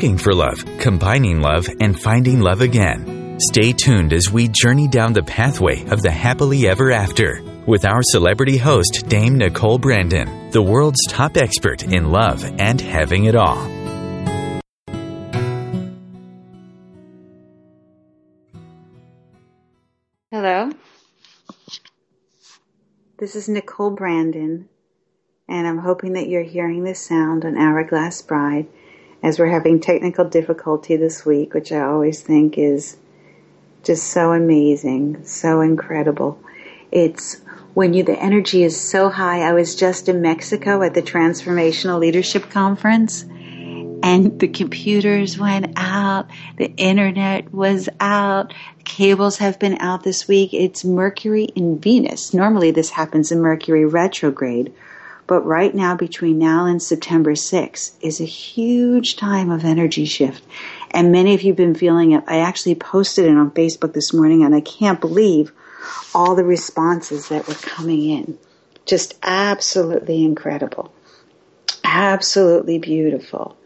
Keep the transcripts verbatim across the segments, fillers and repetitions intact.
looking for love, combining love, and finding love again. Stay tuned as we journey down the pathway of the happily ever after with our celebrity host, Dame Nicole Brandon, the world's top expert in love and having it all. Hello, this is Nicole Brandon, and I'm hoping that you're hearing this sound on Hourglass Bride as we're having technical difficulty this week, which I always think is just so amazing, so incredible. It's when you the energy is so high. I was just in Mexico at the Transformational Leadership Conference, and the computers went out, the internet was out, cables have been out this week. It's Mercury in Venus. Normally this happens in Mercury retrograde, but right now, between now and September sixth, is a huge time of energy shift. And many of you have been feeling it. I actually posted it on Facebook this morning, and I can't believe all the responses that were coming in. Just absolutely incredible. Absolutely beautiful.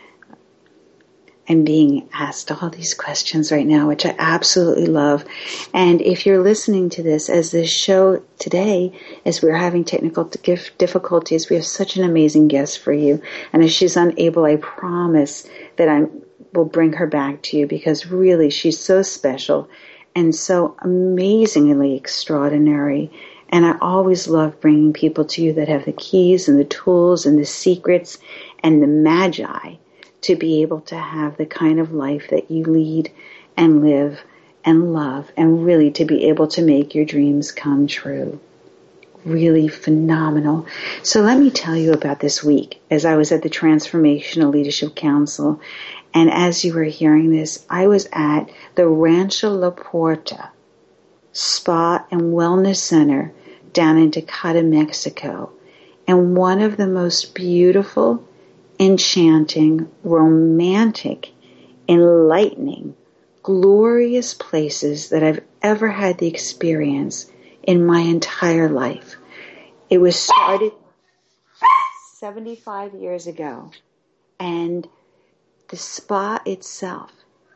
I'm being asked all these questions right now, which I absolutely love. And if you're listening to this as this show today, as we're having technical difficulties, we have such an amazing guest for you. And if she's unable, I promise that I will bring her back to you, because really she's so special and so amazingly extraordinary. And I always love bringing people to you that have the keys and the tools and the secrets and the magi to be able to have the kind of life that you lead and live and love, and really to be able to make your dreams come true. Really phenomenal. So let me tell you about this week. As I was at the Transformational Leadership Council, and as you were hearing this, I was at the Rancho La Puerta Spa and Wellness Center down in Tecate, Mexico. And one of the most beautiful, enchanting, romantic, enlightening, glorious places that I've ever had the experience in my entire life. It was started seventy-five years ago, and the spa itself,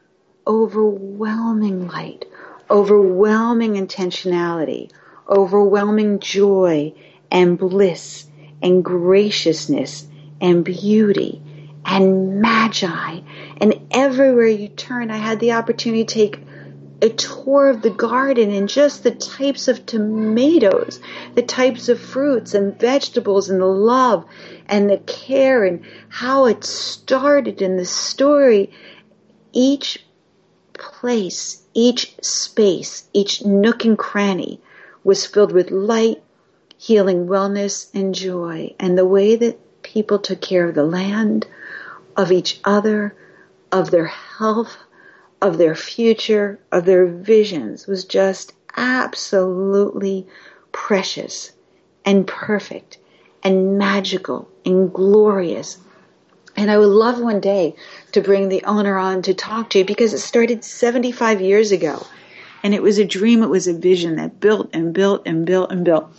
overwhelming light, overwhelming intentionality, overwhelming joy and bliss and graciousness and beauty and magi. And everywhere you turn, I had the opportunity to take a tour of the garden and just the types of tomatoes, the types of fruits and vegetables and the love and the care and how it started in the story. Each place, each space, each nook and cranny was filled with light, healing, wellness, and joy. And the way that people took care of the land, of each other, of their health, of their future, of their visions was just absolutely precious and perfect and magical and glorious. And I would love one day to bring the owner on to talk to you, because it started seventy-five years ago. And it was a dream, it was a vision that built and built and built and built.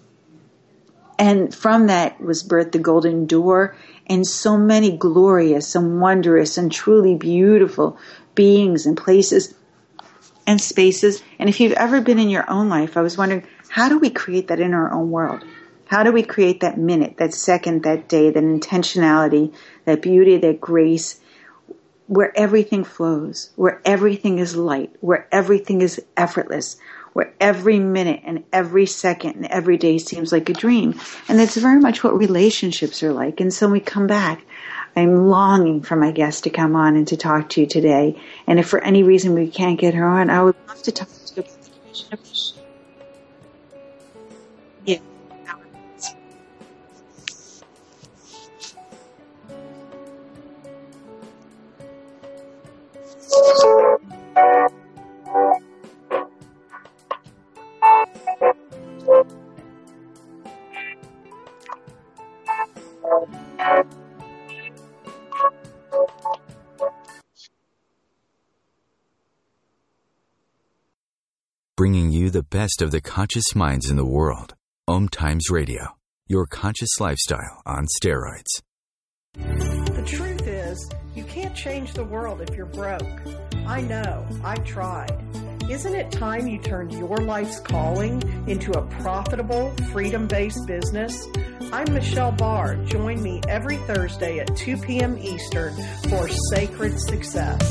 And from that was birthed the Golden Door, and so many glorious and wondrous and truly beautiful beings and places and spaces. And if you've ever been in your own life, I was wondering, how do we create that in our own world? How do we create that minute, that second, that day, that intentionality, that beauty, that grace, where everything flows, where everything is light, where everything is effortless, where every minute and every second and every day seems like a dream. And that's very much what relationships are like. And so when we come back, I'm longing for my guest to come on and to talk to you today. And if for any reason we can't get her on, I would love to talk to you. Yeah. Bringing you the best of the conscious minds in the world. Om Times Radio, your conscious lifestyle on steroids. The truth is, is, you can't change the world if you're broke. I know, I tried. Isn't it time you turned your life's calling into a profitable, freedom-based business? I'm Michelle Barr. Join me every Thursday at two p.m. Eastern for Sacred Success.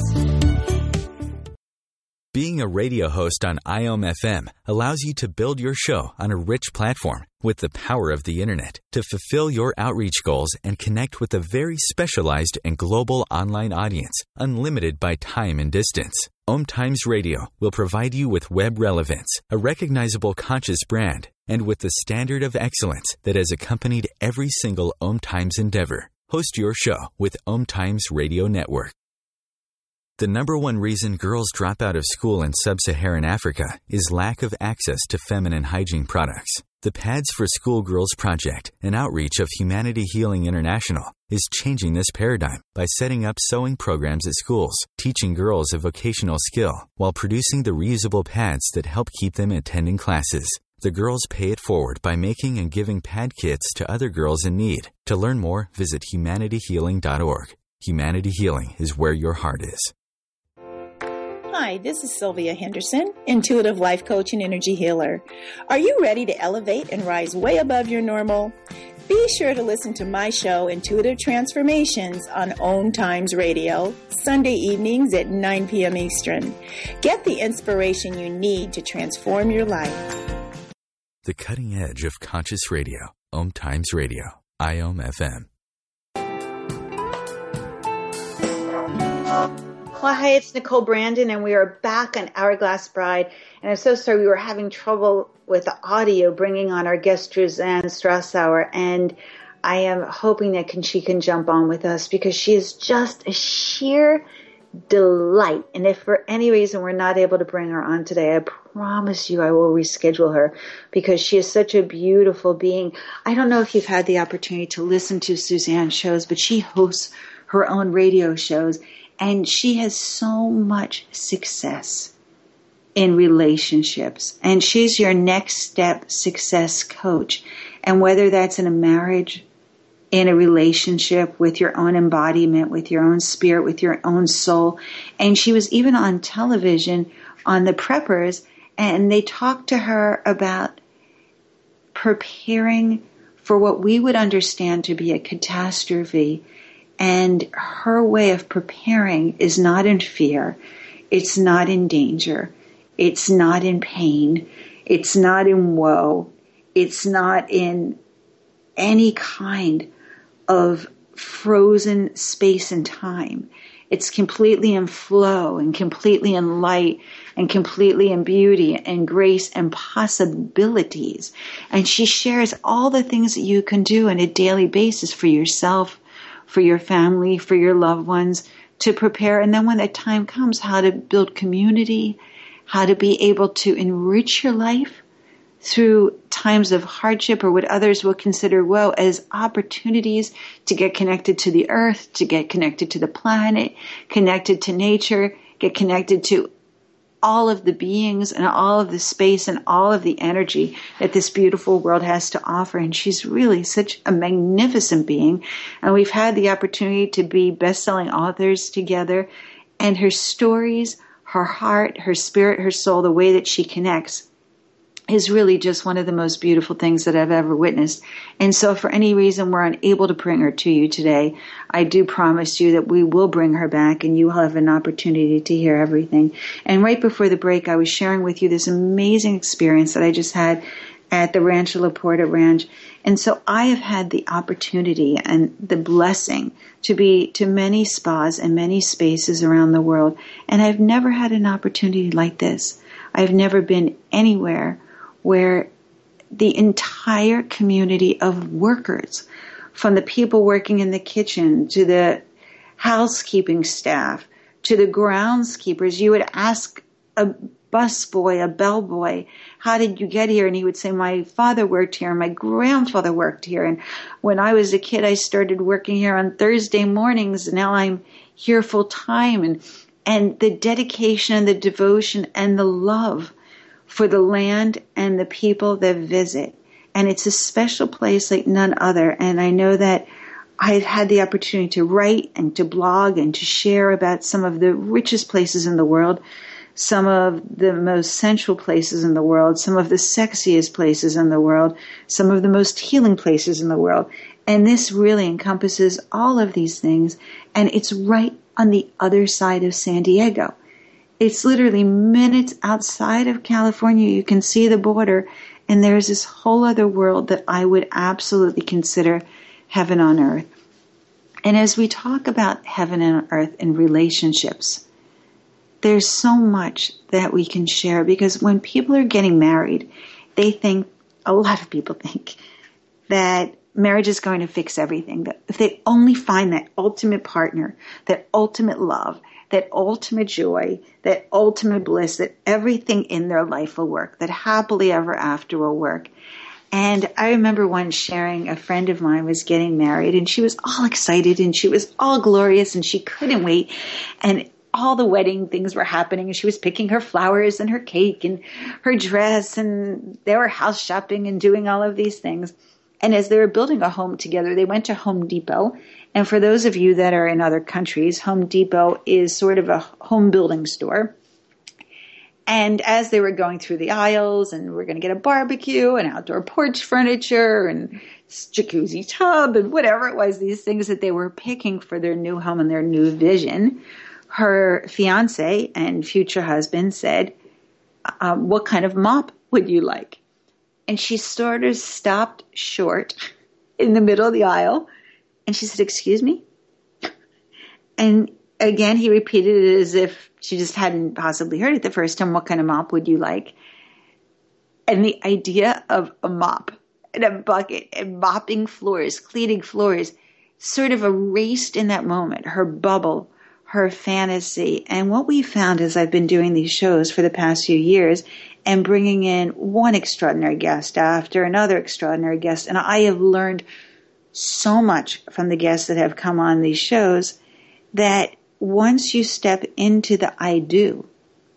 Being a radio host on I O M F M allows you to build your show on a rich platform with the power of the internet to fulfill your outreach goals and connect with a very specialized and global online audience, unlimited by time and distance. Om Times Radio will provide you with web relevance, a recognizable conscious brand, and with the standard of excellence that has accompanied every single Om Times endeavor. Host your show with Om Times Radio Network. The number one reason girls drop out of school in sub-Saharan Africa is lack of access to feminine hygiene products. The Pads for Schoolgirls Project, an outreach of Humanity Healing International, is changing this paradigm by setting up sewing programs at schools, teaching girls a vocational skill, while producing the reusable pads that help keep them attending classes. The girls pay it forward by making and giving pad kits to other girls in need. To learn more, visit humanity healing dot org. Humanity Healing is where your heart is. Hi, this is Sylvia Henderson, intuitive life coach and energy healer. Are you ready to elevate and rise way above your normal? Be sure to listen to my show, Intuitive Transformations, on Om Times Radio, Sunday evenings at nine p.m. Eastern. Get the inspiration you need to transform your life. The cutting edge of conscious radio, Om Times Radio, I O M F M. Well, hi, it's Nicole Brandon, and we are back on Hourglass Bride. And I'm so sorry we were having trouble with the audio bringing on our guest, Roseanne Strassauer. And I am hoping that can, she can jump on with us because she is just a sheer delight. And if for any reason we're not able to bring her on today, I promise you I will reschedule her because she is such a beautiful being. I don't know if you've had the opportunity to listen to Suzanne's shows, but she hosts her own radio shows. And she has so much success in relationships. And she's your next step success coach. And whether that's in a marriage, in a relationship, with your own embodiment, with your own spirit, with your own soul. And she was even on television on the Preppers, and they talked to her about preparing for what we would understand to be a catastrophe. And her way of preparing is not in fear. It's not in danger. It's not in pain. It's not in woe. It's not in any kind of frozen space and time. It's completely in flow and completely in light and completely in beauty and grace and possibilities. And she shares all the things that you can do on a daily basis for yourself, for your family, for your loved ones, to prepare. And then when that time comes, how to build community, how to be able to enrich your life through times of hardship or what others will consider woe as opportunities to get connected to the earth, to get connected to the planet, connected to nature, get connected to all of the beings and all of the space and all of the energy that this beautiful world has to offer. And she's really such a magnificent being. And we've had the opportunity to be best-selling authors together. And her stories, her heart, her spirit, her soul, the way that she connects is really just one of the most beautiful things that I've ever witnessed. And so if for any reason we're unable to bring her to you today, I do promise you that we will bring her back and you will have an opportunity to hear everything. And right before the break, I was sharing with you this amazing experience that I just had at the Rancho La Porta Ranch. And so I have had the opportunity and the blessing to be to many spas and many spaces around the world. And I've never had an opportunity like this. I've never been anywhere where the entire community of workers, from the people working in the kitchen to the housekeeping staff to the groundskeepers, you would ask a busboy, a bellboy, how did you get here? And he would say, my father worked here, and my grandfather worked here. And when I was a kid, I started working here on Thursday mornings. And now I'm here full time. And, and the dedication and the devotion and the love for the land and the people that visit. And it's a special place like none other. And I know that I've had the opportunity to write and to blog and to share about some of the richest places in the world, some of the most sensual places in the world, some of the sexiest places in the world, some of the most healing places in the world. And this really encompasses all of these things, and it's right on the other side of San Diego. It's literally minutes outside of California. You can see the border, and there's this whole other world that I would absolutely consider heaven on earth. And as we talk about heaven and earth in relationships, there's so much that we can share, because when people are getting married, they think, a lot of people think, that marriage is going to fix everything. That if they only find that ultimate partner, that ultimate love, that ultimate joy, that ultimate bliss, that everything in their life will work, that happily ever after will work. And I remember once sharing, a friend of mine was getting married, and she was all excited, and she was all glorious, and she couldn't wait. And all the wedding things were happening, and she was picking her flowers and her cake and her dress, and they were house shopping and doing all of these things. And as they were building a home together, they went to Home Depot. And for those of you that are in other countries, Home Depot is sort of a home building store. And as they were going through the aisles, and we're going to get a barbecue and outdoor porch furniture and jacuzzi tub and whatever it was, these things that they were picking for their new home and their new vision, her fiance and future husband said, um, what kind of mop would you like? And she sort of stopped short in the middle of the aisle. And she said, excuse me? And again, he repeated it as if she just hadn't possibly heard it the first time. What kind of mop would you like? And the idea of a mop and a bucket and mopping floors, cleaning floors, sort of erased in that moment her bubble, her fantasy. And what we found as I've been doing these shows for the past few years and bringing in one extraordinary guest after another extraordinary guest, and I have learned so much from the guests that have come on these shows, that once you step into the I do,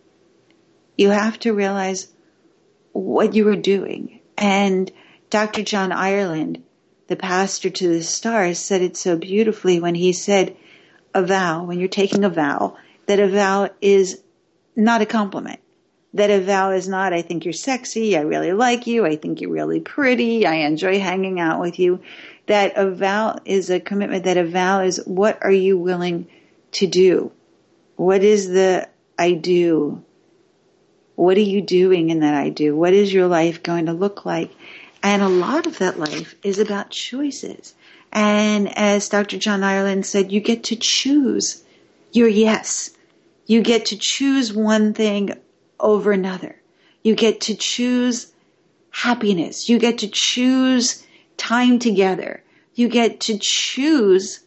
you have to realize what you are doing. And Doctor John Ireland, the pastor to the stars, said it so beautifully when he said, a vow, when you're taking a vow, that a vow is not a compliment. That a vow is not, I think you're sexy, I really like you, I think you're really pretty, I enjoy hanging out with you. That a vow is a commitment, that a vow is, what are you willing to do? What is the I do? What are you doing in that I do? What is your life going to look like? And a lot of that life is about choices. And as Doctor John Ireland said, you get to choose your yes. You get to choose one thing over another. You get to choose happiness. You get to choose time together. You get to choose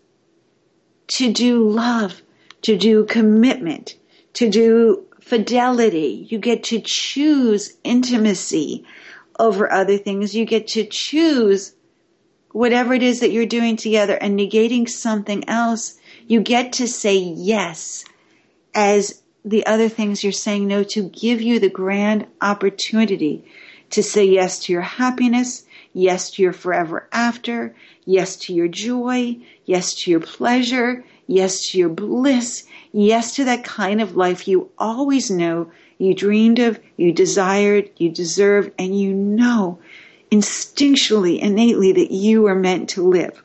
to do love, to do commitment, to do fidelity. You get to choose intimacy over other things. You get to choose whatever it is that you're doing together and negating something else. You get to say yes as the other things you're saying no to give you the grand opportunity to say yes to your happiness, yes to your forever after, yes to your joy, yes to your pleasure, yes to your bliss, yes to that kind of life you always know you dreamed of, you desired, you deserved, and you know instinctually, innately that you are meant to live.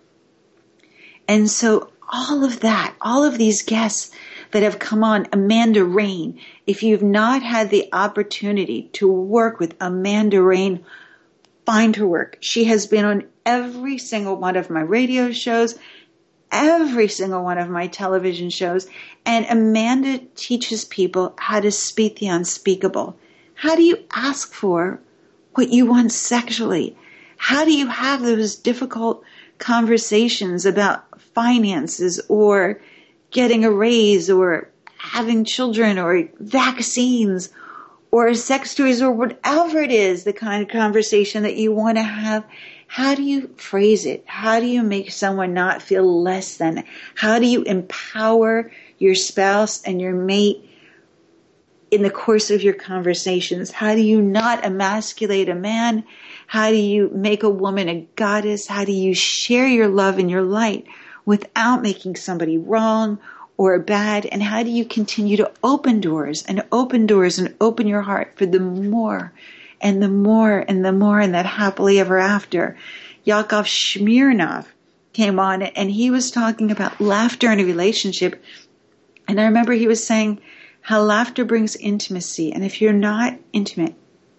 And so all of that, all of these guests that have come on, Amanda Rain, if you've not had the opportunity to work with Amanda Rain, find her work. She has been on every single one of my radio shows, every single one of my television shows, and Amanda teaches people how to speak the unspeakable. How do you ask for what you want sexually? How do you have those difficult conversations about finances or getting a raise or having children or vaccines or sex toys or whatever it is, the kind of conversation that you want to have? How do you phrase it? How do you make someone not feel less than? How do you empower your spouse and your mate in the course of your conversations? How do you not emasculate a man? How do you make a woman a goddess? How do you share your love and your light without making somebody wrong or bad? And how do you continue to open doors and open doors and open your heart for the more and the more and the more and that happily ever after? Yakov Smirnoff came on and he was talking about laughter in a relationship. And I remember he was saying how laughter brings intimacy. And if you're not intimate,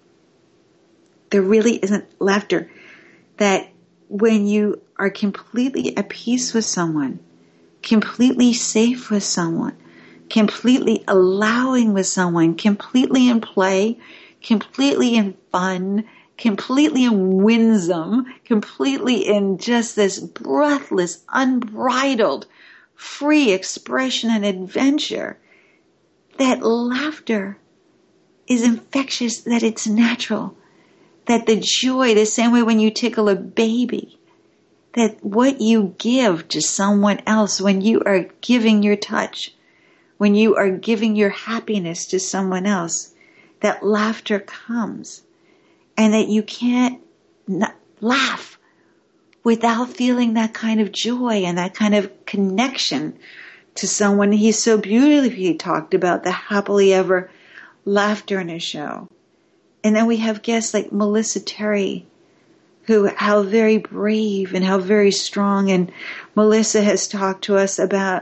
there really isn't laughter. That when you are completely at peace with someone, completely safe with someone, completely allowing with someone, completely in play, completely in fun, completely in winsome, completely in just this breathless, unbridled, free expression and adventure, that laughter is infectious, that it's natural, that the joy, the same way when you tickle a baby, that what you give to someone else, when you are giving your touch, when you are giving your happiness to someone else, that laughter comes. And that you can't not laugh without feeling that kind of joy and that kind of connection to someone. He's so beautifully talked about the happily ever laughter in his show. And then we have guests like Melissa Terry, who, how very brave and how very strong. And Melissa has talked to us about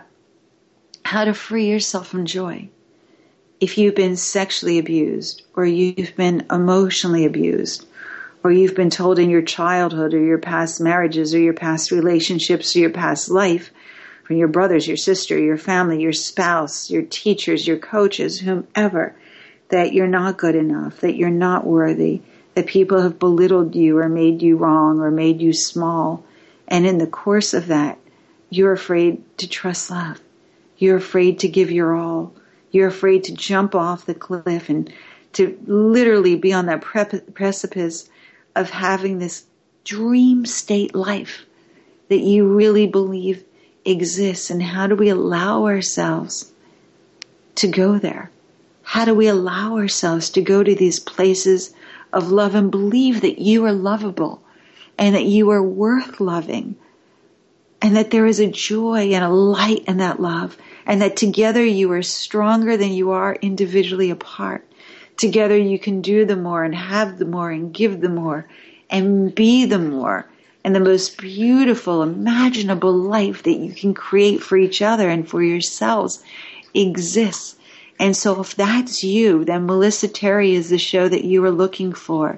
how to free yourself from joy. If you've been sexually abused, or you've been emotionally abused, or you've been told in your childhood or your past marriages or your past relationships or your past life from your brothers, your sister, your family, your spouse, your teachers, your coaches, whomever, that you're not good enough, that you're not worthy, that people have belittled you or made you wrong or made you small. And in the course of that, you're afraid to trust love. You're afraid to give your all. You're afraid to jump off the cliff and to literally be on that pre- precipice of having this dream state life that you really believe exists. And how do we allow ourselves to go there? How do we allow ourselves to go to these places of love and believe that you are lovable and that you are worth loving and that there is a joy and a light in that love? And that together you are stronger than you are individually apart. Together you can do the more and have the more and give the more and be the more. And the most beautiful, imaginable life that you can create for each other and for yourselves exists. And so if that's you, then Melissa Terry is the show that you are looking for.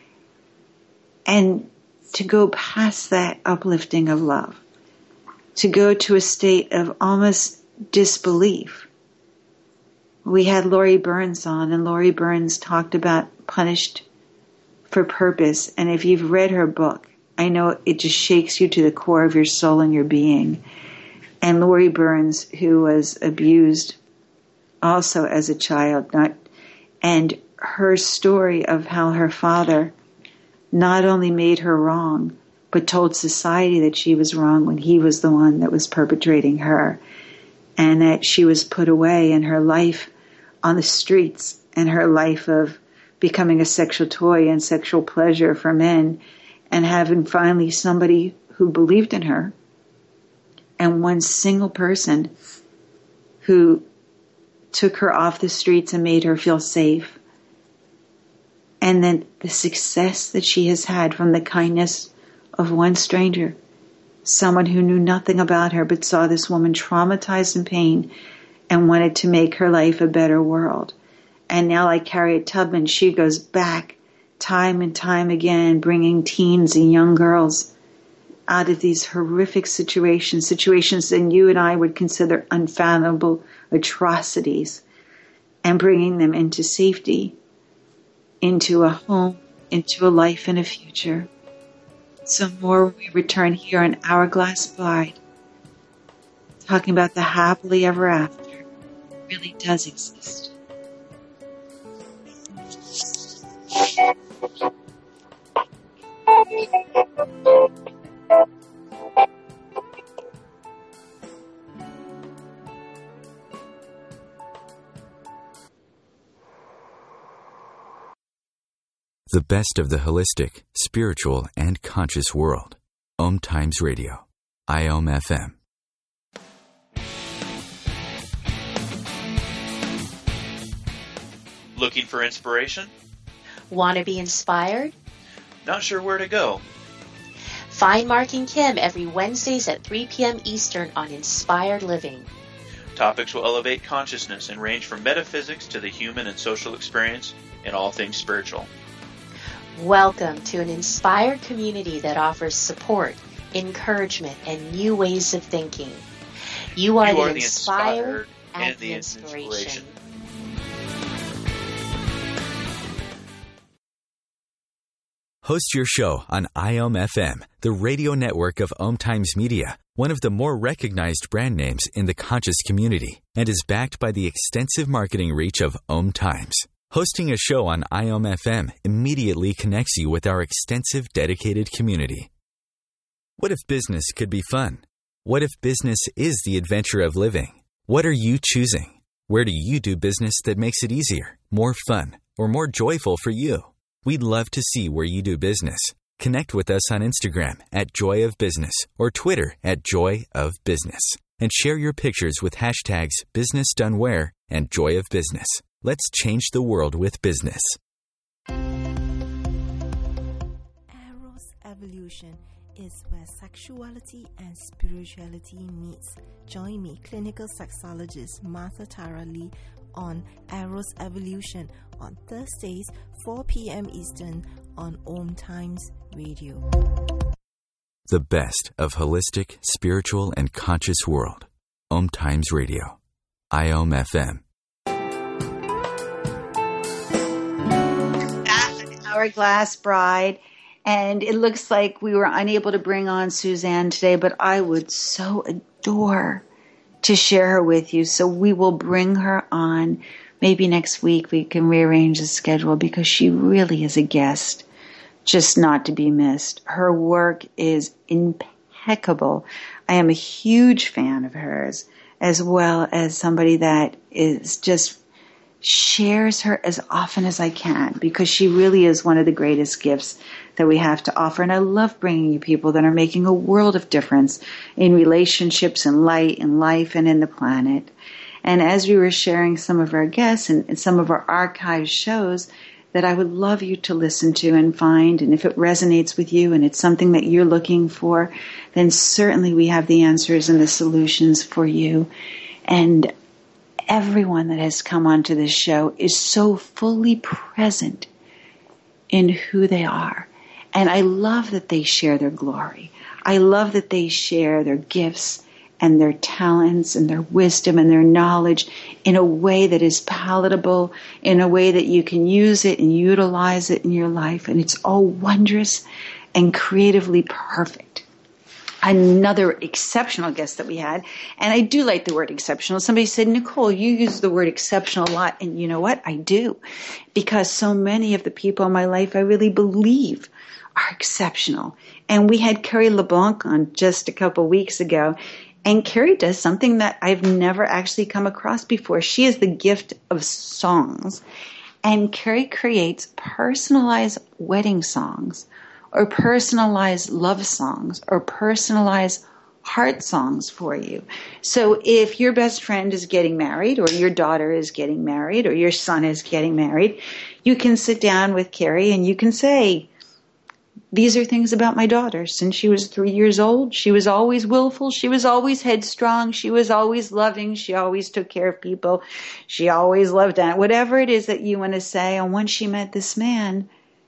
And to go past that uplifting of love, to go to a state of almost disbelief. We had Laurie Burns on, and Laurie Burns talked about Punished for Purpose. And if you've read her book, I know it just shakes you to the core of your soul and your being. And Laurie Burns, who was abused also as a child, not, and her story of how her father not only made her wrong, but told society that she was wrong when he was the one that was perpetrating her. And that she was put away in her life on the streets and her life of becoming a sexual toy and sexual pleasure for men, and having finally somebody who believed in her and one single person who took her off the streets and made her feel safe. And then the success that she has had from the kindness of one stranger, someone who knew nothing about her but saw this woman traumatized in pain and wanted to make her life a better world. And now, like Harriet Tubman, she goes back time and time again, bringing teens and young girls out of these horrific situations, situations that you and I would consider unfathomable atrocities, and bringing them into safety, into a home, into a life and a future. So more when we return here on Hourglass Bride, talking about the happily ever after really does exist. The best of the holistic, spiritual, and conscious world. Om Times Radio. I O M F M. Looking for inspiration? Want to be inspired? Not sure where to go? Find Mark and Kim every Wednesdays at three p.m. Eastern on Inspired Living. Topics will elevate consciousness and range from metaphysics to the human and social experience and all things spiritual. Welcome to an inspired community that offers support, encouragement, and new ways of thinking. You are, you the, are the inspired, inspired and, and the the inspiration. inspiration. Host your show on I O M F M, the radio network of Om Times Media, one of the more recognized brand names in the conscious community, and is backed by the extensive marketing reach of Om Times. Hosting a show on I O M F M immediately connects you with our extensive dedicated community. What if business could be fun? What if business is the adventure of living? What are you choosing? Where do you do business that makes it easier, more fun, or more joyful for you? We'd love to see where you do business. Connect with us on Instagram at Joy of Business or Twitter at Joy of Business, and share your pictures with hashtags Business Done Where and Joy of Business. Let's change the world with business. Eros Evolution is where sexuality and spirituality meets. Join me, clinical sexologist Martha Tara Lee, on Eros Evolution on Thursdays, four p.m. Eastern on Om Times Radio. The best of holistic, spiritual, and conscious world. Om Times Radio. I O M F M. Hourglass Bride, and it looks like we were unable to bring on Suzanne today, but I would so adore to share her with you. So we will bring her on. Maybe next week we can rearrange the schedule, because she really is a guest, just not to be missed. Her work is impeccable. I am a huge fan of hers, as well as somebody that is just shares her as often as I can, because she really is one of the greatest gifts that we have to offer. And I love bringing you people that are making a world of difference in relationships and light and life and in the planet. And as we were sharing some of our guests and, and some of our archive shows that I would love you to listen to and find, and if it resonates with you and it's something that you're looking for, then certainly we have the answers and the solutions for you. And everyone that has come onto this show is so fully present in who they are. And I love that they share their glory. I love that they share their gifts and their talents and their wisdom and their knowledge in a way that is palatable, in a way that you can use it and utilize it in your life. And it's all wondrous and creatively perfect. Another exceptional guest that we had, and I do like the word exceptional. Somebody said, Nicole, you use the word exceptional a lot, and you know what? I do, because so many of the people in my life I really believe are exceptional. And we had Carrie LeBlanc on just a couple weeks ago, and Carrie does something that I've never actually come across before. She is the gift of songs, and Carrie creates personalized wedding songs, or personalized love songs, or personalized heart songs for you. So if your best friend is getting married, or your daughter is getting married, or your son is getting married, you can sit down with Carrie and you can say, these are things about my daughter. Since she was three years old, she was always willful. She was always headstrong. She was always loving. She always took care of people. She always loved that. Whatever it is that you want to say. And once she met this man,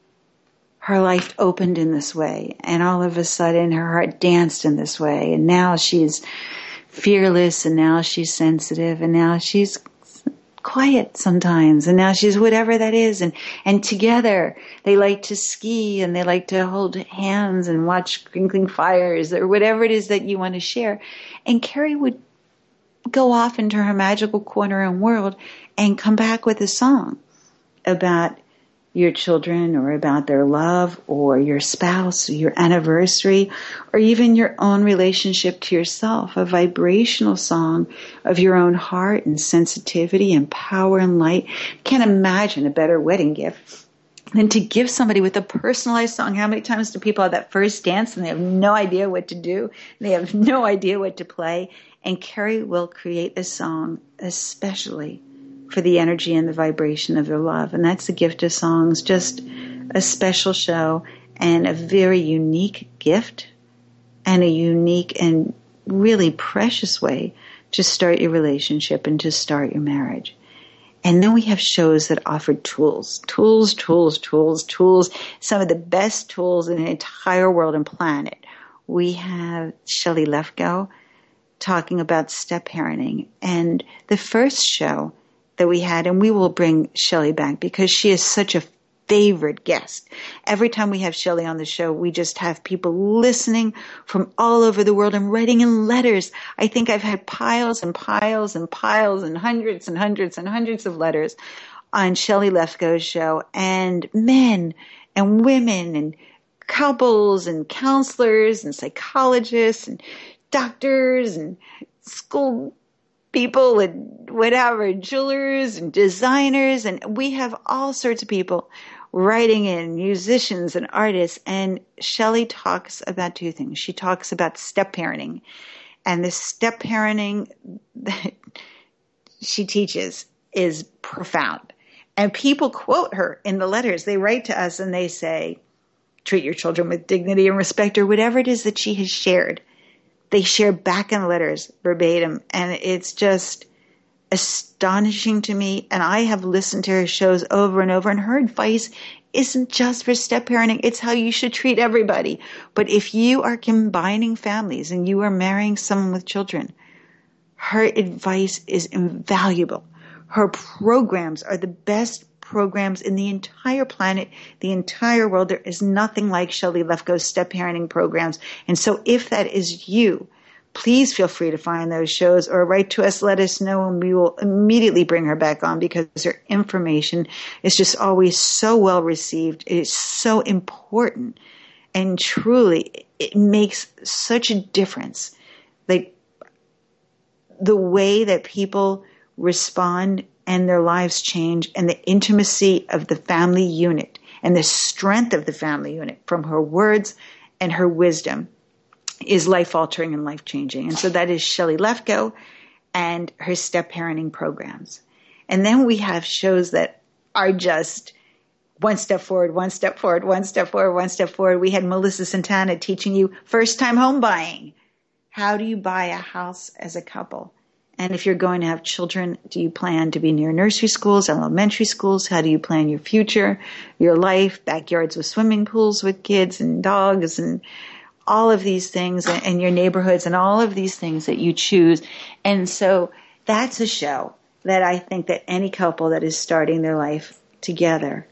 her life opened in this way, and all of a sudden her heart danced in this way, and now she's fearless, and now she's sensitive, and now she's quiet sometimes, and now she's whatever that is, and, and together they like to ski, and they like to hold hands and watch crinkling fires, or whatever it is that you want to share. And Carrie would go off into her magical corner and world and come back with a song about your children, or about their love, or your spouse, or your anniversary, or even your own relationship to yourself, a vibrational song of your own heart and sensitivity and power and light. Can't imagine a better wedding gift than to give somebody with a personalized song. How many times do people have that first dance and they have no idea what to do? They have no idea what to play. And Carrie will create a song especially for the energy and the vibration of their love. And that's the gift of songs, just a special show and a very unique gift and a unique and really precious way to start your relationship and to start your marriage. And then we have shows that offer tools, tools, tools, tools, tools, some of the best tools in the entire world and planet. We have Shelley Lefkoe talking about step parenting. And the first show that we had, and we will bring Shelley back because she is such a favorite guest. Every time we have Shelley on the show, we just have people listening from all over the world and writing in letters. I think I've had piles and piles and piles and hundreds and hundreds and hundreds of letters on Shelley Lefkoe's show, and men and women and couples and counselors and psychologists and doctors and school people and whatever, jewelers and designers, and we have all sorts of people writing in, musicians and artists. And Shelley talks about two things. She talks about step parenting, and the step parenting that she teaches is profound. And people quote her in the letters. They write to us and they say, treat your children with dignity and respect, or whatever it is that she has shared. They share back in the letters verbatim, and it's just astonishing to me. And I have listened to her shows over and over, and her advice isn't just for step parenting. It's how you should treat everybody. But if you are combining families and you are marrying someone with children, her advice is invaluable. Her programs are the best programs in the entire planet, the entire world. There is nothing like Shelley Lefkoe's step parenting programs. And so if that is you, please feel free to find those shows or write to us, let us know, and we will immediately bring her back on because her information is just always so well received. It is so important, and truly it makes such a difference. Like the way that people respond and their lives change, and the intimacy of the family unit and the strength of the family unit from her words and her wisdom is life-altering and life-changing. And so that is Shelley Lefkoe and her step parenting programs. And then we have shows that are just one step forward, one step forward, one step forward, one step forward. We had Melissa Santana teaching you first-time home buying. How do you buy a house as a couple? And if you're going to have children, do you plan to be near nursery schools, elementary schools? How do you plan your future, your life, backyards with swimming pools with kids and dogs and all of these things, and your neighborhoods and all of these things that you choose? And so that's a show that I think that any couple that is starting their life together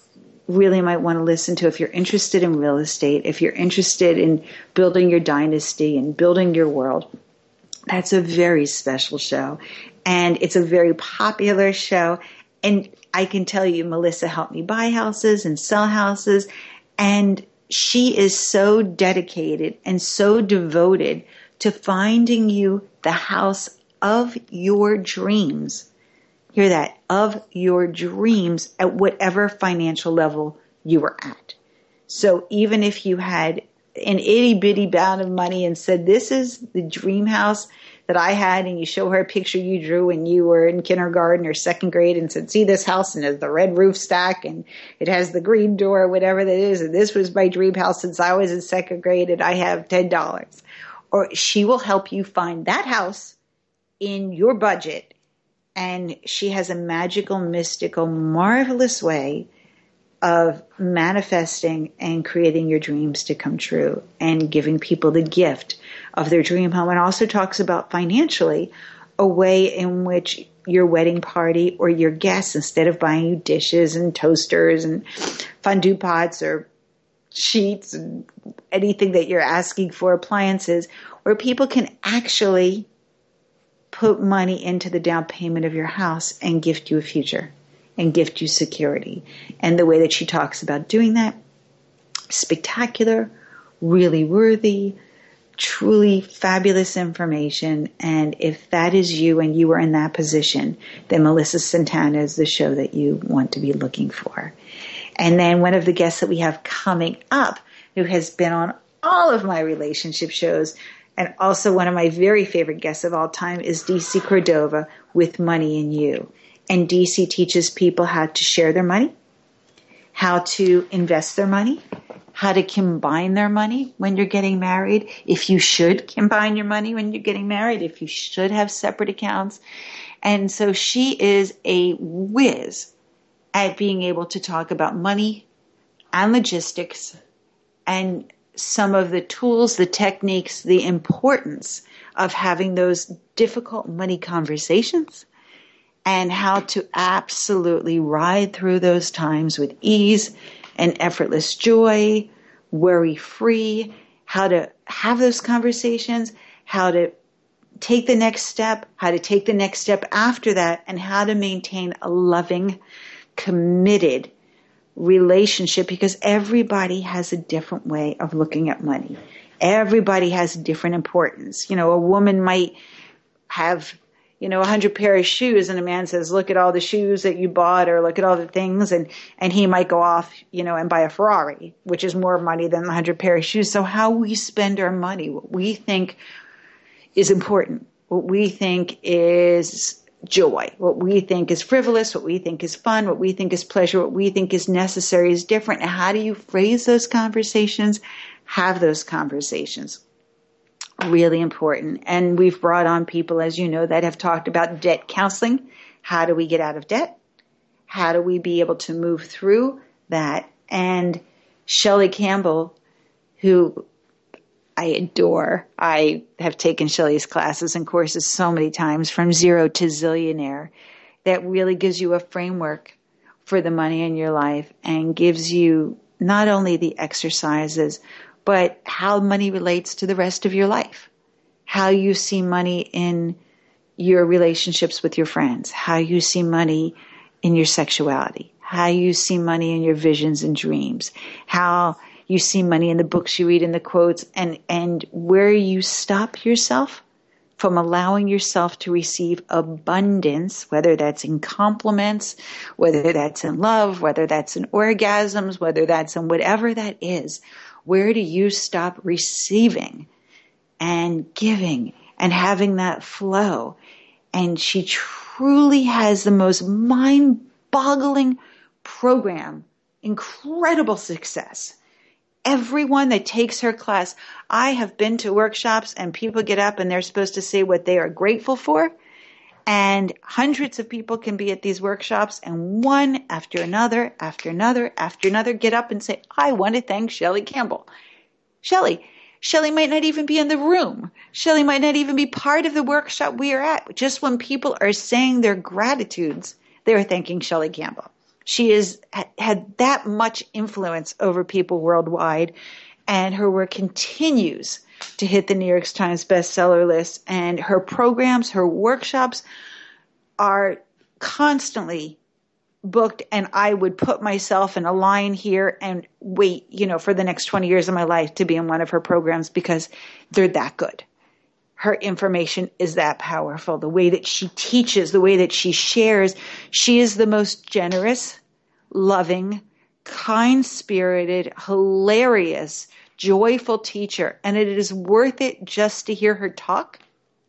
really might want to listen to if you're interested in real estate, if you're interested in building your dynasty and building your world. That's a very special show, and it's a very popular show. And I can tell you, Melissa helped me buy houses and sell houses, and she is so dedicated and so devoted to finding you the house of your dreams. Hear that, of your dreams at whatever financial level you were at. So even if you had an itty bitty bound of money and said, this is the dream house that I had, and you show her a picture you drew when you were in kindergarten or second grade and said, see this house, and it has the red roof stack and it has the green door, whatever that is, and this was my dream house since I was in second grade and I have ten dollars. Or she will help you find that house in your budget, and she has a magical, mystical, marvelous way of manifesting and creating your dreams to come true and giving people the gift of their dream home. And also talks about financially a way in which your wedding party or your guests, instead of buying you dishes and toasters and fondue pots or sheets and anything that you're asking for, appliances, where people can actually put money into the down payment of your house and gift you a future and gift you security. And the way that she talks about doing that, spectacular, really worthy, truly fabulous information. And if that is you and you are in that position, then Melissa Santana is the show that you want to be looking for. And then one of the guests that we have coming up, who has been on all of my relationship shows, and also one of my very favorite guests of all time, is D C Cordova with Money and You. And D C teaches people how to share their money, how to invest their money, how to combine their money when you're getting married, if you should combine your money when you're getting married, if you should have separate accounts. And so she is a whiz at being able to talk about money and logistics and some of the tools, the techniques, the importance of having those difficult money conversations and how to absolutely ride through those times with ease and effortless joy, worry-free, how to have those conversations, how to take the next step, how to take the next step after that, and how to maintain a loving, committed relationship, because everybody has a different way of looking at money. Everybody has a different importance. You know, a woman might have, you know, a hundred pair of shoes, and a man says, look at all the shoes that you bought, or look at all the things. And, and he might go off, you know, and buy a Ferrari, which is more money than the hundred pair of shoes. So how we spend our money, what we think is important, what we think is joy, what we think is frivolous, what we think is fun, what we think is pleasure, what we think is necessary is different. And how do you phrase those conversations? Have those conversations. Really important. And we've brought on people, as you know, that have talked about debt counseling. How do we get out of debt? How do we be able to move through that? And Shelley Campbell, who I adore. I have taken Shelley's classes and courses so many times, from zero to zillionaire, that really gives you a framework for the money in your life and gives you not only the exercises, but how money relates to the rest of your life, how you see money in your relationships with your friends, how you see money in your sexuality, how you see money in your visions and dreams, how you see money in the books you read, in the quotes, and, and where you stop yourself from allowing yourself to receive abundance, whether that's in compliments, whether that's in love, whether that's in orgasms, whether that's in whatever that is. Where do you stop receiving and giving and having that flow? And she truly has the most mind-boggling program, incredible success. Everyone that takes her class, I have been to workshops and people get up and they're supposed to say what they are grateful for. And hundreds of people can be at these workshops, and one after another, after another, after another get up and say, I want to thank Shelley Campbell. Shelley, Shelley might not even be in the room. Shelley might not even be part of the workshop we are at. Just when people are saying their gratitudes, they are thanking Shelley Campbell. She has had that much influence over people worldwide, and her work continues to hit the New York Times bestseller list. And her programs, her workshops are constantly booked. And I would put myself in a line here and wait, you know, for the next twenty years of my life to be in one of her programs, because they're that good. Her information is that powerful. The way that she teaches, the way that she shares, she is the most generous, loving, kind-spirited, hilarious, joyful teacher. And it is worth it just to hear her talk.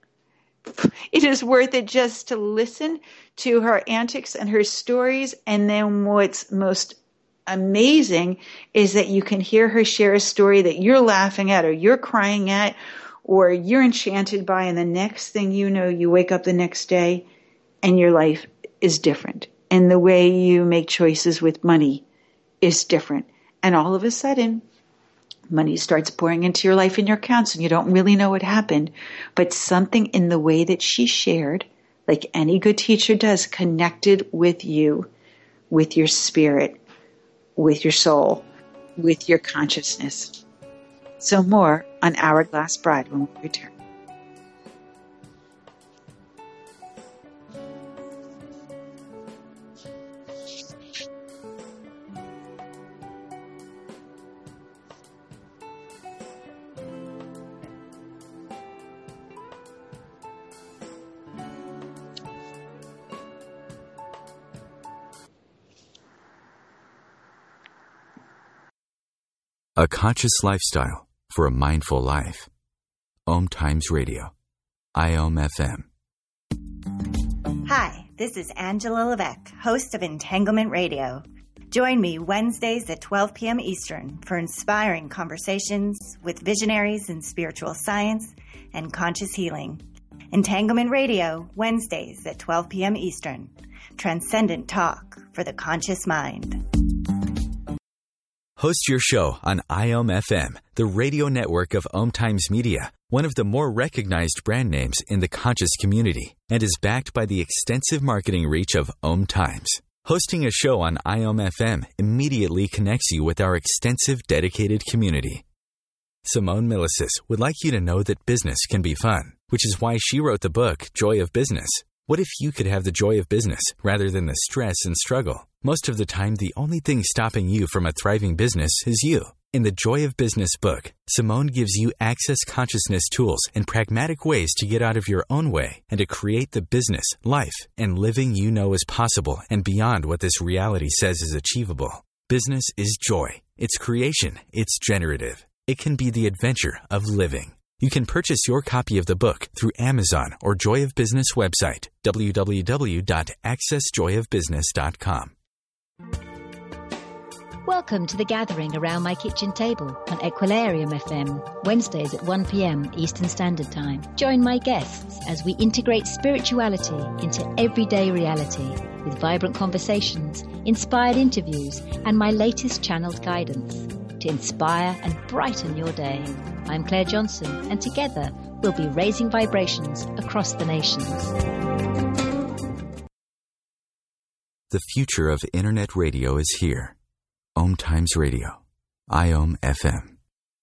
It is worth it just to listen to her antics and her stories. And then what's most amazing is that you can hear her share a story that you're laughing at, or you're crying at, or you're enchanted by, and the next thing you know, you wake up the next day and your life is different. And the way you make choices with money is different. And all of a sudden, money starts pouring into your life and your accounts, and you don't really know what happened. But something in the way that she shared, like any good teacher does, connected with you, with your spirit, with your soul, with your consciousness. So more on Hourglass Bride when we return. A conscious lifestyle for a mindful life. Om Times Radio. I O M F M. Hi, this is Angela Levesque, host of Entanglement Radio. Join me Wednesdays at twelve p.m. Eastern for inspiring conversations with visionaries in spiritual science and conscious healing. Entanglement Radio, Wednesdays at twelve p.m. Eastern. Transcendent talk for the conscious mind. Host your show on I O M F M, the radio network of Om Times Media, one of the more recognized brand names in the conscious community, and is backed by the extensive marketing reach of Om Times. Hosting a show on I O M F M immediately connects you with our extensive dedicated community. Simone Milasas would like you to know that business can be fun, which is why she wrote the book, Joy of Business. What if you could have the joy of business rather than the stress and struggle? Most of the time, the only thing stopping you from a thriving business is you. In the Joy of Business book, Simone gives you access consciousness tools and pragmatic ways to get out of your own way and to create the business, life, and living you know is possible and beyond what this reality says is achievable. Business is joy. It's creation. It's generative. It can be the adventure of living. You can purchase your copy of the book through Amazon or Joy of Business website, w w w dot access joy of business dot com. Welcome to The Gathering Around My Kitchen Table on Equilarium F M, Wednesdays at one p.m. Eastern Standard Time. Join my guests as we integrate spirituality into everyday reality with vibrant conversations, inspired interviews, and my latest channeled guidance to inspire and brighten your day. I'm Claire Johnson, and together we'll be raising vibrations across the nations. The future of Internet radio is here. Om Times Radio. I O M F M.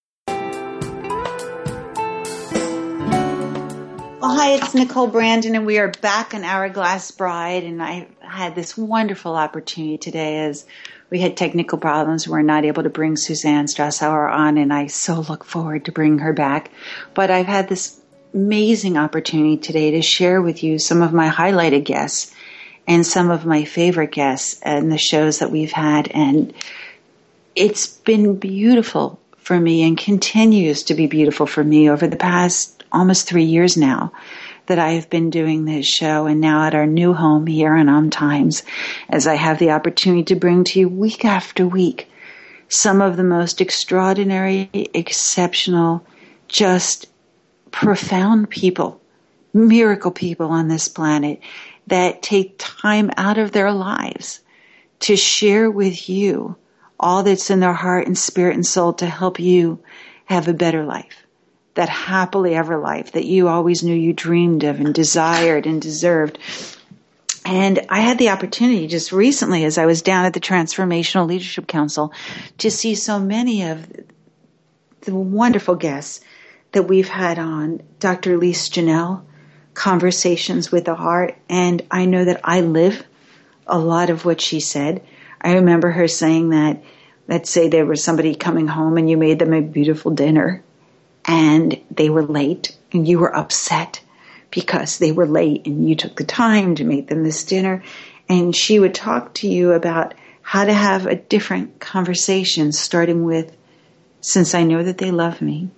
Well, hi, it's Nicole Brandon, and we are back on Hourglass Bride, and I had this wonderful opportunity today as we had technical problems. We're not able to bring Suzanne Strasshauer on, and I so look forward to bringing her back. But I've had this amazing opportunity today to share with you some of my highlighted guests and some of my favorite guests in the shows that we've had. And it's been beautiful for me and continues to be beautiful for me over the past almost three years now that I've been doing this show, and now at our new home here on Om Times, as I have the opportunity to bring to you week after week some of the most extraordinary, exceptional, just profound people, miracle people on this planet that take time out of their lives to share with you all that's in their heart and spirit and soul to help you have a better life. That happily ever life that you always knew you dreamed of and desired and deserved. And I had the opportunity just recently, as I was down at the Transformational Leadership Council, to see so many of the wonderful guests that we've had on. Doctor Elise Janelle, Conversations with the Heart. And I know that I live a lot of what she said. I remember her saying that, let's say there was somebody coming home and you made them a beautiful dinner, and they were late, and you were upset because they were late, and you took the time to make them this dinner. And she would talk to you about how to have a different conversation, starting with, since I know that they love me.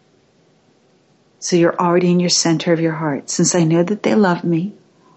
So you're already in your center of your heart. Since I know that they love me,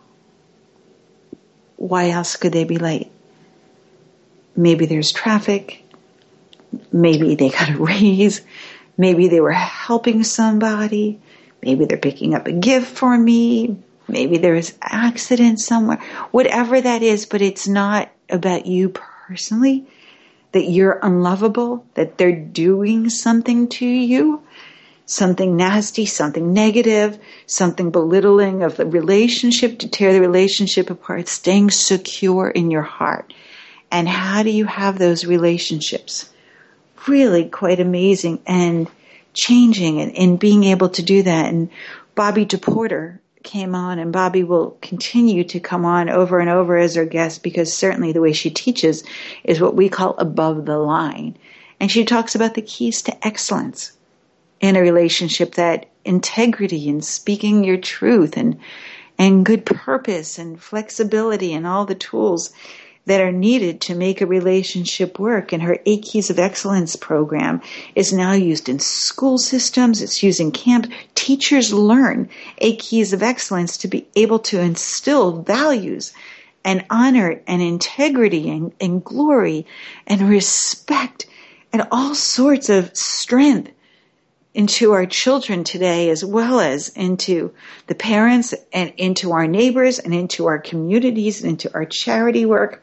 why else could they be late? Maybe there's traffic. Maybe they got a raise. Maybe they were helping somebody. Maybe they're picking up a gift for me. Maybe there was an accident somewhere. Whatever that is, but it's not about you personally, that you're unlovable, that they're doing something to you, something nasty, something negative, something belittling of the relationship to tear the relationship apart, staying secure in your heart. And how do you have those relationships? Really quite amazing and changing, and, and being able to do that. And Bobby DePorter came on, and Bobby will continue to come on over and over as our guest, because certainly the way she teaches is what we call above the line. And she talks about the keys to excellence in a relationship, that integrity and speaking your truth and and good purpose and flexibility and all the tools that are needed to make a relationship work. And her Eight Keys of Excellence program is now used in school systems. It's used in camp. Teachers learn Eight Keys of Excellence to be able to instill values and honor and integrity and, and glory and respect and all sorts of strength into our children today, as well as into the parents and into our neighbors and into our communities and into our charity work.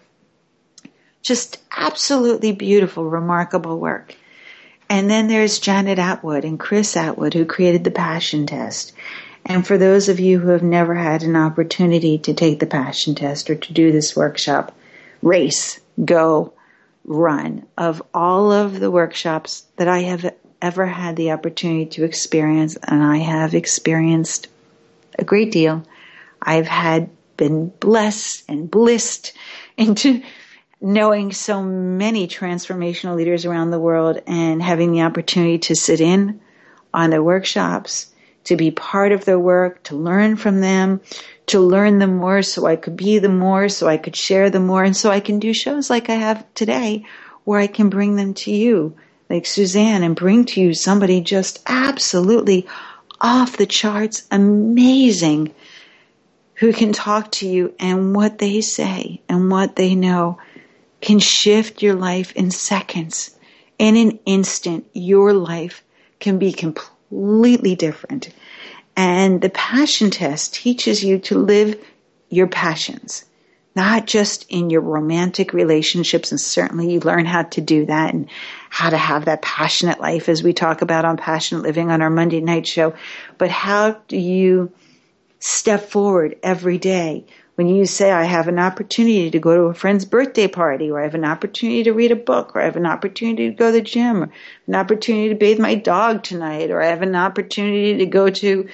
Just absolutely beautiful, remarkable work. And then there's Janet Atwood and Chris Atwood, who created the Passion Test. And for those of you who have never had an opportunity to take the Passion Test or to do this workshop, race, go, run. Of all of the workshops that I have ever had the opportunity to experience, and I have experienced a great deal, I've had been blessed and blissed into knowing so many transformational leaders around the world and having the opportunity to sit in on their workshops, to be part of their work, to learn from them, to learn the more so I could be the more, so I could share the more, and so I can do shows like I have today where I can bring them to you, like Suzanne, and bring to you somebody just absolutely off the charts, amazing, who can talk to you, and what they say and what they know can shift your life in seconds. In an instant, your life can be completely different. And the Passion Test teaches you to live your passions, not just in your romantic relationships, and certainly you learn how to do that and how to have that passionate life, as we talk about on Passionate Living on our Monday night show. But how do you step forward every day when you say, I have an opportunity to go to a friend's birthday party, or I have an opportunity to read a book, or I have an opportunity to go to the gym, or an opportunity to bathe my dog tonight, or I have an opportunity to go to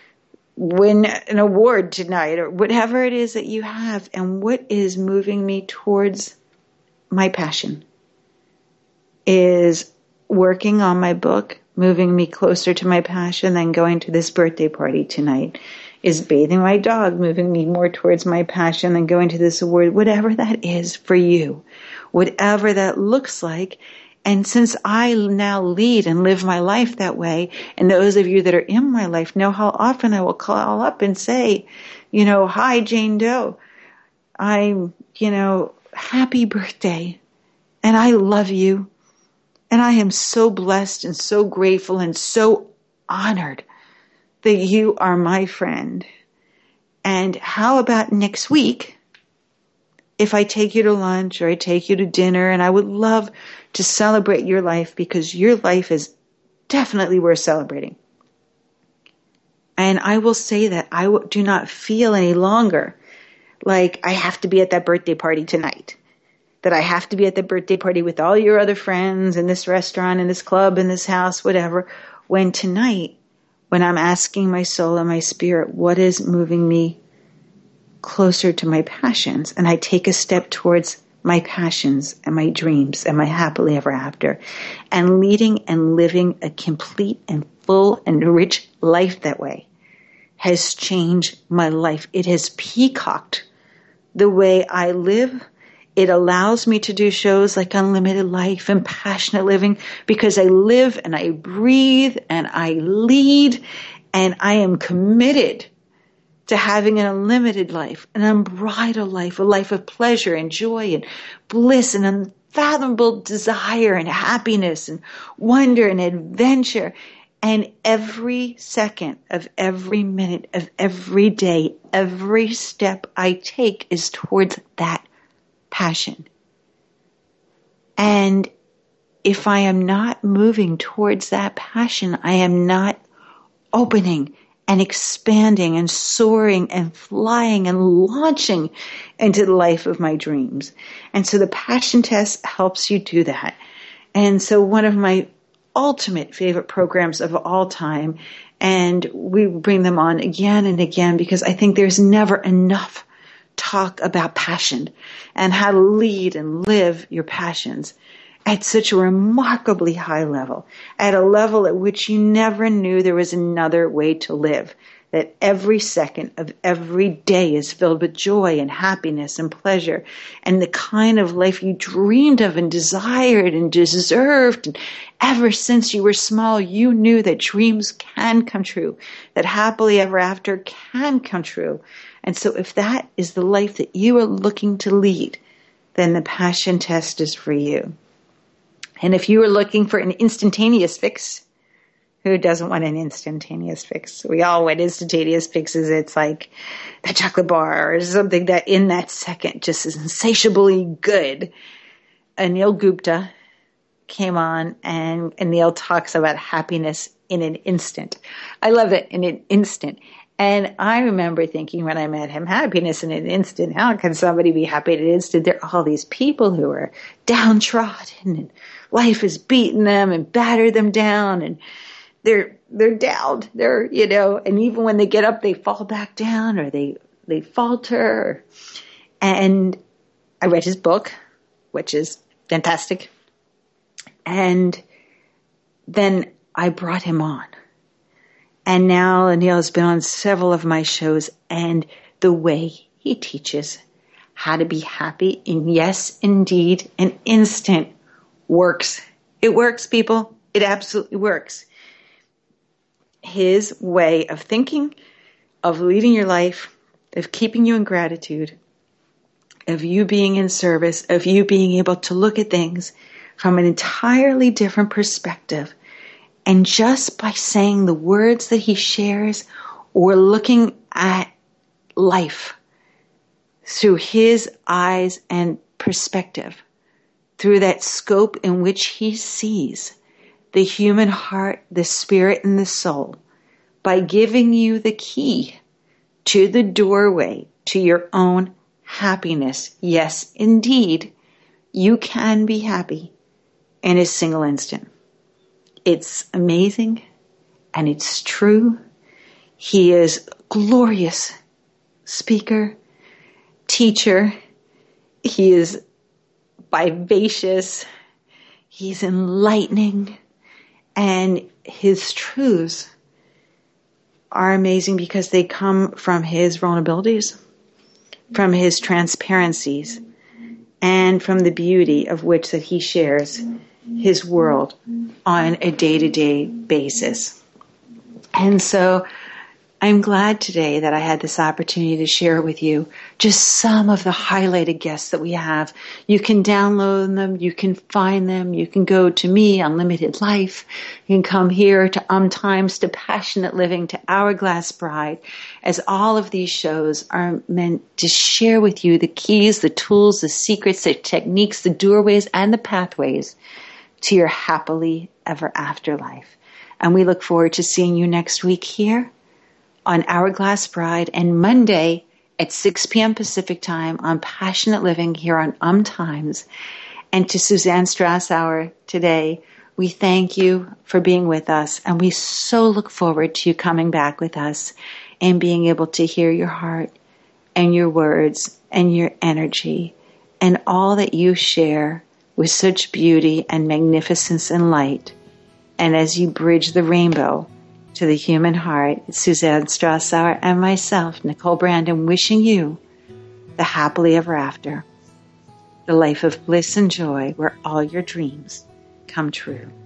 win an award tonight, or whatever it is that you have, and what is moving me towards my passion? Is working on my book moving me closer to my passion than going to this birthday party tonight? Is bathing my dog moving me more towards my passion than going to this award? Whatever that is for you, whatever that looks like. And since I now lead and live my life that way, and those of you that are in my life know how often I will call up and say, you know, hi, Jane Doe, I'm, you know, happy birthday, and I love you, and I am so blessed and so grateful and so honored that you are my friend. And how about next week if I take you to lunch or I take you to dinner, and I would love to celebrate your life, because your life is definitely worth celebrating. And I will say that I do not feel any longer like I have to be at that birthday party tonight, that I have to be at the birthday party with all your other friends in this restaurant, in this club, in this house, whatever, when tonight, when I'm asking my soul and my spirit, what is moving me closer to my passions? And I take a step towards my passions and my dreams and my happily ever after, and leading and living a complete and full and rich life that way has changed my life. It has peacocked the way I live. It allows me to do shows like Unlimited Life and Passionate Living, because I live and I breathe and I lead, and I am committed to having an unlimited life, an unbridled life, a life of pleasure and joy and bliss and unfathomable desire and happiness and wonder and adventure. And every second of every minute of every day, every step I take is towards that passion. And if I am not moving towards that passion, I am not opening and expanding and soaring and flying and launching into the life of my dreams. And so the Passion Test helps you do that. And so one of my ultimate favorite programs of all time, and we bring them on again and again because I think there's never enough talk about passion and how to lead and live your passions at such a remarkably high level, at a level at which you never knew there was another way to live, that every second of every day is filled with joy and happiness and pleasure and the kind of life you dreamed of and desired and deserved. And ever since you were small, you knew that dreams can come true, that happily ever after can come true. And so if that is the life that you are looking to lead, then the passion test is for you. And if you are looking for an instantaneous fix, who doesn't want an instantaneous fix? We all want instantaneous fixes. It's like the chocolate bar or something that in that second just is insatiably good. Anil Gupta came on, and Anil talks about happiness in an instant. I love it, in an instant. And I remember thinking when I met him, happiness in an instant. How can somebody be happy in an instant? There are all these people who are downtrodden and life has beaten them and battered them down, and they're they're down. They're, you know, and even when they get up, they fall back down or they, they falter. And I read his book, which is fantastic. And then I brought him on. And now Anil has been on several of my shows, and the way he teaches how to be happy in, yes, indeed, an instant works. It works, people. It absolutely works. His way of thinking, of leading your life, of keeping you in gratitude, of you being in service, of you being able to look at things from an entirely different perspective. And just by saying the words that he shares or looking at life through his eyes and perspective, through that scope in which he sees the human heart, the spirit, and the soul, by giving you the key to the doorway to your own happiness. Yes, indeed, you can be happy in a single instant. It's amazing, and it's true. He is a glorious speaker, teacher. He is vivacious. He's enlightening. And his truths are amazing because they come from his vulnerabilities, from his transparencies, and from the beauty of which that he shares his world on a day-to-day basis. And so I'm glad today that I had this opportunity to share with you just some of the highlighted guests that we have. You can download them. You can find them. You can go to me, Unlimited Life. You can come here to Um Times, to Passionate Living, to Hourglass Bride, as all of these shows are meant to share with you the keys, the tools, the secrets, the techniques, the doorways, and the pathways to your happily ever after life. And we look forward to seeing you next week here on Hourglass Bride, and Monday at six p.m. Pacific Time on Passionate Living here on Um Times. And to Suzanne Strassauer today, we thank you for being with us, and we so look forward to you coming back with us and being able to hear your heart and your words and your energy and all that you share with such beauty and magnificence and light. And as you bridge the rainbow to the human heart, it's Suzanne Strassauer and myself, Nicole Brandon, wishing you the happily ever after, the life of bliss and joy where all your dreams come true.